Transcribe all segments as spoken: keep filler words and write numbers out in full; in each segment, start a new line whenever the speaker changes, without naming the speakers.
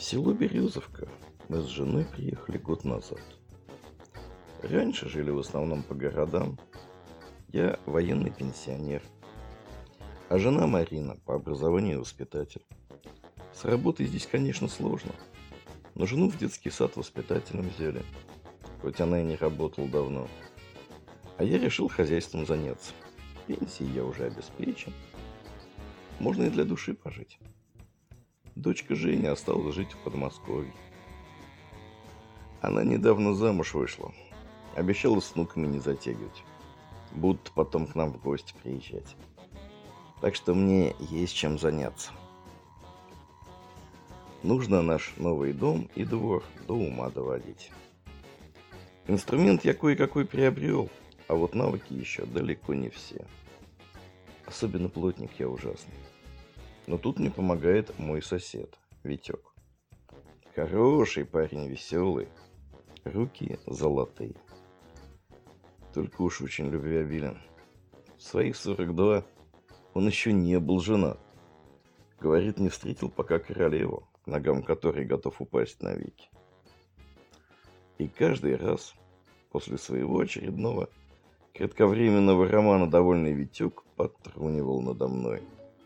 В село Березовка мы с женой приехали год назад. Раньше жили в основном по городам. Я военный пенсионер, а жена Марина по образованию воспитатель. С работой здесь, конечно, сложно, но жену в детский сад воспитателем взяли, хоть она и не работала давно. А я решил хозяйством заняться. Пенсией я уже обеспечен. Можно и для души пожить. Дочка Женя осталась жить в Подмосковье. Она недавно замуж вышла. Обещала с внуками не затягивать. Будут потом к нам в гости приезжать. Так что мне есть чем заняться. Нужно наш новый дом и двор до ума доводить. Инструмент я кое-какой приобрел, а вот навыки еще далеко не все. Особенно плотник я ужасный. Но тут мне помогает мой сосед, Витек. Хороший парень, веселый. Руки золотые. Только уж очень любвеобилен. В своих сорок два он еще не был женат. Говорит, не встретил пока королеву, к ногам которой готов упасть навеки. И каждый раз после своего очередного кратковременного романа довольный Витек подтрунивал надо мной.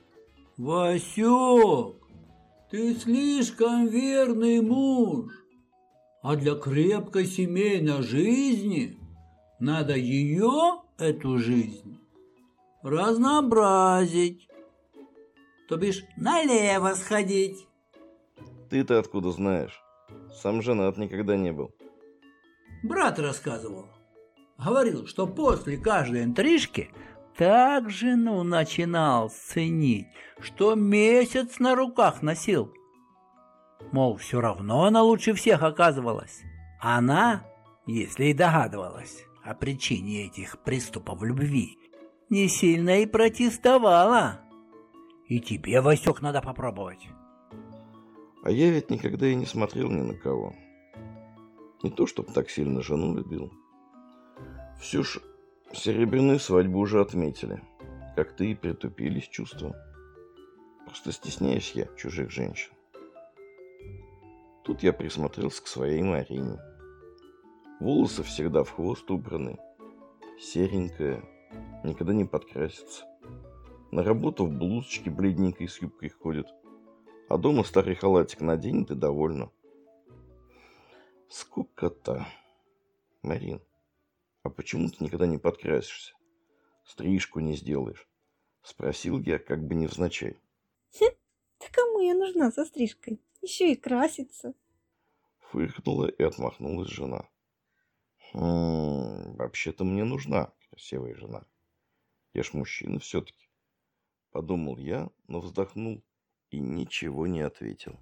Васек, ты слишком верный муж, а для крепкой семейной жизни надо ее, эту жизнь, разнообразить, то бишь налево сходить.
Ты-то откуда знаешь? Сам женат никогда не был.
Брат рассказывал. Говорил, что после каждой интрижки так жену начинал ценить, что месяц на руках носил. Мол, все равно она лучше всех оказывалась. Она, если и догадывалась о причине этих приступов любви, не сильно и протестовала. И тебе, Васек, надо попробовать.
А я ведь никогда и не смотрел ни на кого. Не то, чтоб так сильно жену любил. Все ж серебряную свадьбу уже отметили. Как-то и притупились чувства. Просто стесняюсь я чужих женщин. Тут я присмотрелся к своей Марине. Волосы всегда в хвост убраны. Серенькая, никогда не подкрасится. На работу в блузочке бледненькой с юбкой ходит. А дома старый халатик наденет и довольна. Скукота. Марин, а почему ты никогда не подкрасишься? Стрижку не сделаешь? Спросил я, как бы невзначай.
Хм, да кому я нужна со стрижкой? Еще и краситься.
Фыркнула и отмахнулась жена. Хм, вообще-то мне нужна красивая жена. Я ж мужчина все-таки. Подумал я, но вздохнул и ничего не ответил.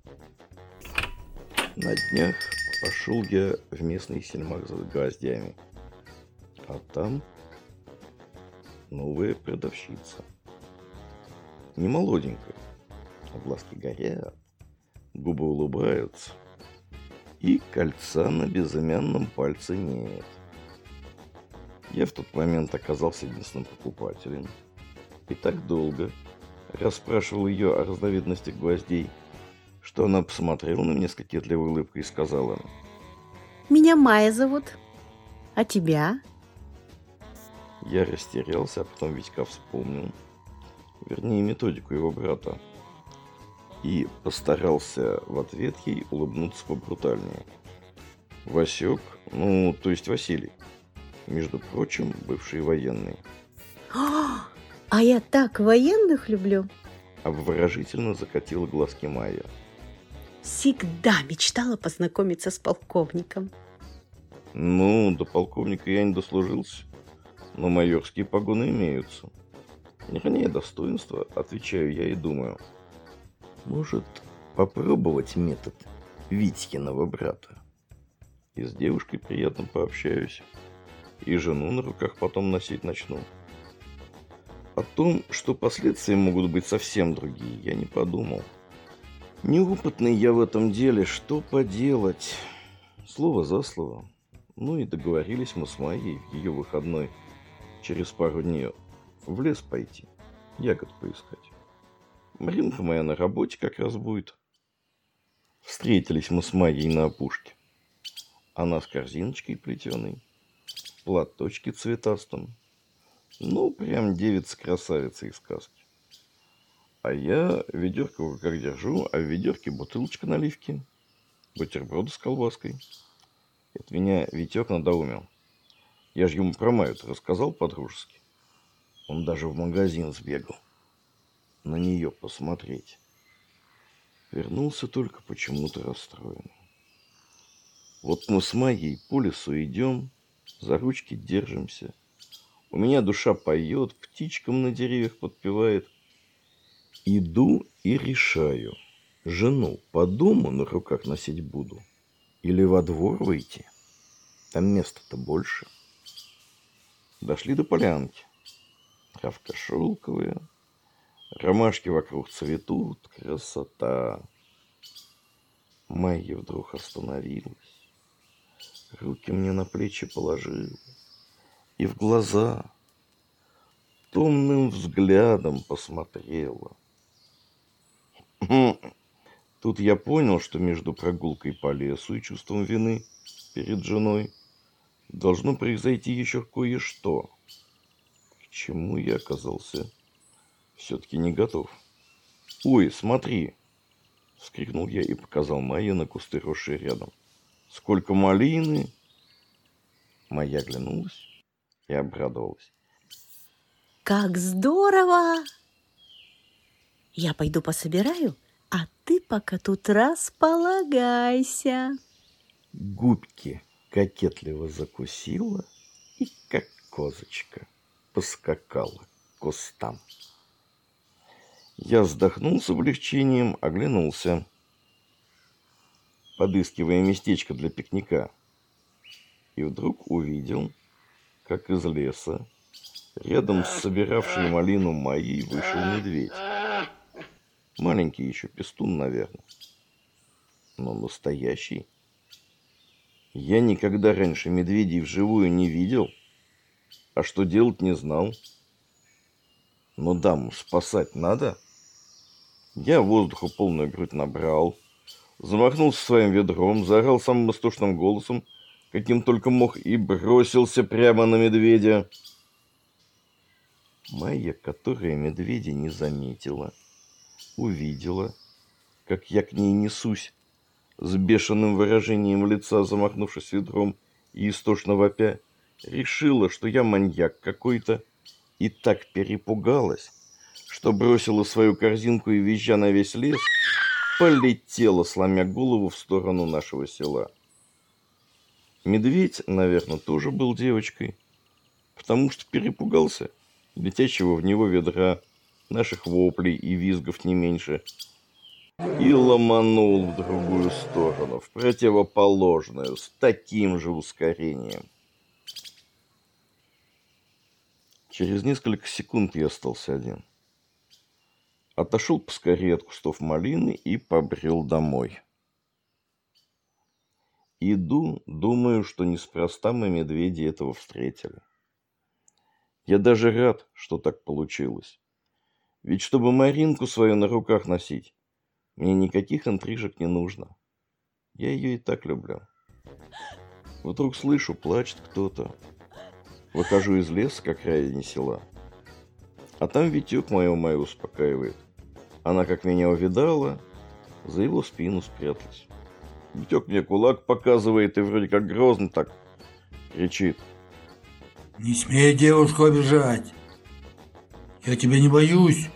На днях пошел я в местный сельмак за гвоздями. А там новая продавщица. Не молоденькая, а глазки горят, губы улыбаются. И кольца на безымянном пальце нет. Я в тот момент оказался единственным покупателем. И так долго расспрашивал ее о разновидностях гвоздей, что она посмотрела на меня с кокетливой улыбкой и сказала:
Меня Майя зовут. А тебя?
Я растерялся, а потом Витька вспомнил. Вернее, методику его брата. И постарался в ответ ей улыбнуться побрутальнее. Васек, ну, то есть Василий. Между прочим, бывший военный.
А я так военных люблю.
Обворожительно закатила глазки Майя.
Всегда мечтала познакомиться с полковником.
Ну, до полковника я не дослужился, но майорские погоны имеются. Не роняя достоинства, отвечаю я и думаю, может, попробовать метод Витькиного брата. И с девушкой приятно пообщаюсь, и жену на руках потом носить начну. О том, что последствия могут быть совсем другие, я не подумал. Неопытный я в этом деле, что поделать? Слово за слово. Ну и договорились мы с Майей в ее выходной через пару дней в лес пойти, ягод поискать. Маринка моя на работе как раз будет. Встретились мы с Майей на опушке. Она с корзиночкой плетеной, в платочке цветастом. Ну, прям девица-красавица из сказки. А я ведерко в руках держу, а в ведерке бутылочка наливки, бутерброды с колбаской. Это меня Витек надоумил. Я же ему про Маю-то рассказал по-дружески. Он даже в магазин сбегал. На нее посмотреть. Вернулся только почему-то расстроенный. Вот мы с Майей по лесу идем, за ручки держимся. У меня душа поет, птичкам на деревьях подпевает. Иду и решаю, жену по дому на руках носить буду или во двор выйти. Там места-то больше. Дошли до полянки. Травка шелковая, ромашки вокруг цветут, красота. Майя вдруг остановилась, руки мне на плечи положила и в глаза томным взглядом посмотрела. Тут я понял, что между прогулкой по лесу и чувством вины перед женой должно произойти еще кое-что, к чему я оказался все-таки не готов. «Ой, смотри!» — вскрикнул я и показал Майе на кусты, росшие рядом. «Сколько малины!» Майя оглянулась и обрадовалась.
Как здорово! Я пойду пособираю, а ты пока тут располагайся.
Губки кокетливо закусила и, как козочка, поскакала к кустам. Я вздохнул с облегчением, оглянулся, подыскивая местечко для пикника, и вдруг увидел, как из леса рядом с собиравшей малину Майей вышел медведь. Маленький еще пестун, наверное, но настоящий. Я никогда раньше медведей вживую не видел, а что делать не знал. Но даму спасать надо. Я воздуха полную грудь набрал, замахнулся своим ведром, заорал самым истошным голосом, каким только мог, и бросился прямо на медведя. Майя, которая медведя не заметила, увидела, как я к ней несусь, с бешеным выражением лица, замахнувшись ведром и истошно вопя, решила, что я маньяк какой-то, и так перепугалась, что бросила свою корзинку и, визжа на весь лес, полетела, сломя голову в сторону нашего села. Медведь, наверное, тоже был девочкой, потому что перепугался летящего в него ведра, наших воплей и визгов не меньше, и ломанул в другую сторону, в противоположную, с таким же ускорением. Через несколько секунд я остался один. Отошел поскорее от кустов малины и побрел домой. Иду, думаю, что неспроста мы медведи этого встретили. Я даже рад, что так получилось. Ведь чтобы Маринку свою на руках носить, мне никаких интрижек не нужно. Я ее и так люблю. Вдруг слышу, плачет кто-то. Выхожу из леса к окраине села. А там Витек мою Майю успокаивает. Она, как меня увидала, за его спину спряталась. Витек мне кулак показывает и вроде как грозно так кричит.
Не смей девушку обижать. Я тебя не боюсь.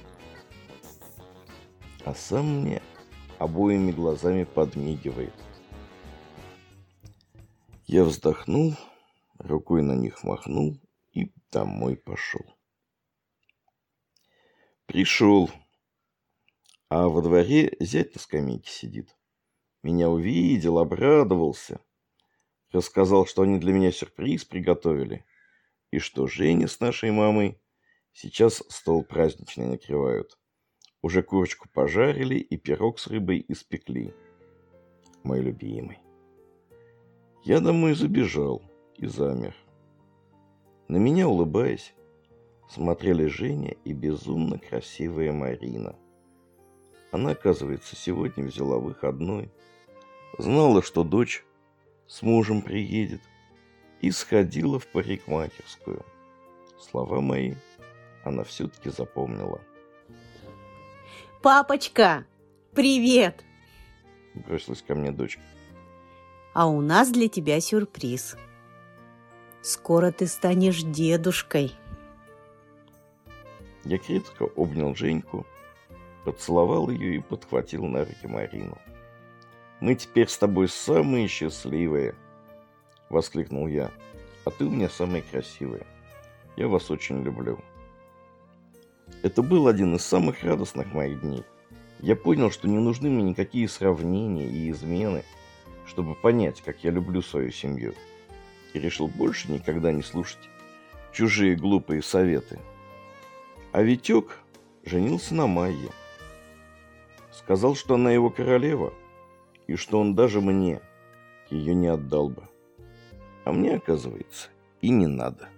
А сам мне обоими глазами подмигивает. Я вздохнул, рукой на них махнул и домой пошел. Пришел, а во дворе зять на скамейке сидит. Меня увидел, обрадовался. Рассказал, что они для меня сюрприз приготовили. И что Женя с нашей мамой сейчас стол праздничный накрывают. Уже курочку пожарили и пирог с рыбой испекли. Мой любимый. Я домой забежал и замер. На меня, улыбаясь, смотрели Женя и безумно красивая Марина. Она, оказывается, сегодня взяла выходной Знала, что дочь с мужем приедет, и сходила в парикмахерскую. Слова мои она все-таки запомнила.
Папочка, привет!
Бросилась ко мне дочка.
А у нас для тебя сюрприз. Скоро ты станешь дедушкой.
Я крепко обнял Женьку, поцеловал ее и подхватил на руки Марину. «Мы теперь с тобой самые счастливые!» — воскликнул я. «А ты у меня самая красивая. Я вас очень люблю». Это был один из самых радостных моих дней. Я понял, что не нужны мне никакие сравнения и измены, чтобы понять, как я люблю свою семью. И решил больше никогда не слушать чужие глупые советы. А Витек женился на Майе. Сказал, что она его королева, и что он даже мне ее не отдал бы. А мне, оказывается, и не надо.